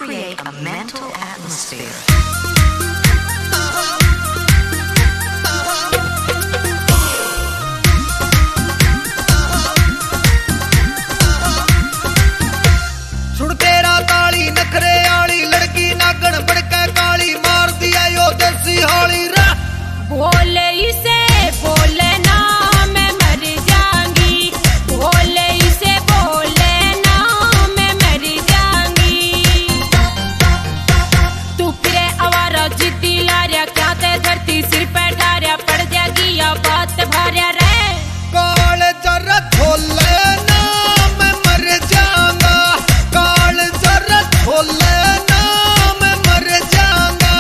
create a mental atmosphere. सुन तेरा ताली नखरे आली लड़की नागण बड़के काली मार दिया यो देसी हाली रे बोले इसे बोले ना मैं मर जाऊंगी बोले इसे बोले ना मैं मर जाऊंगी तू फिरे आवारा जिद्दी लारिया क्या ते धरती सिर पे ठारिया पड़ जाएगी या बात भारिया रे काल जरा छोले ना मैं मर जाऊंगा काल जरा छोले ना मैं मर जाऊंगा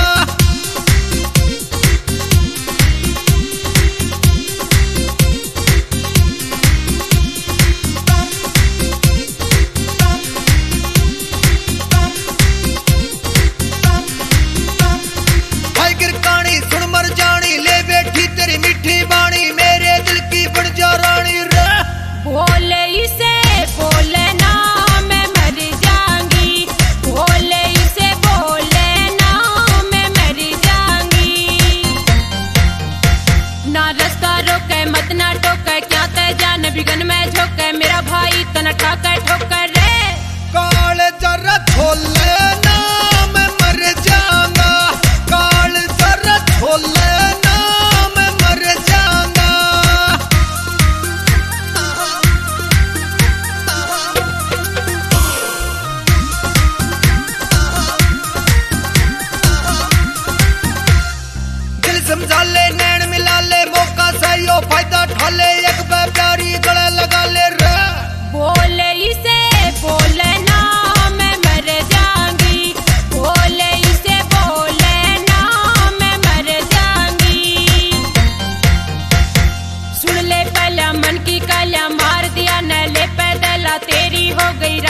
भाई गिरकानी सुन मर जानी ले बैठी तेरी मीठी बाणी मेरे दिल की बन जा रानी रे बोले इसे बोले ना मैं मर जाऊंगी बोले इसे बोले ना मैं मर जाऊंगी ना रास्ता रोके मत ना टोके क्या ते जान बिगन में झोंके मेरा भाई तना ठाकर ठोकर रे काल जरा छोले ना मैं मर जाऊंगा काल जरा छोले ना मैं मर जाऊंगा दिल समझा ले नैन मिला ले मौका सही हो फायदा ठा ले एक प्यारी गले लगा ले रे बोले इसे बोले ना मैं मर जाऊंगी बोले इसे बोले ना मैं मर जाऊंगी सुन ले पहला मन की कला मार दिया न ले पैदला तेरी हो गई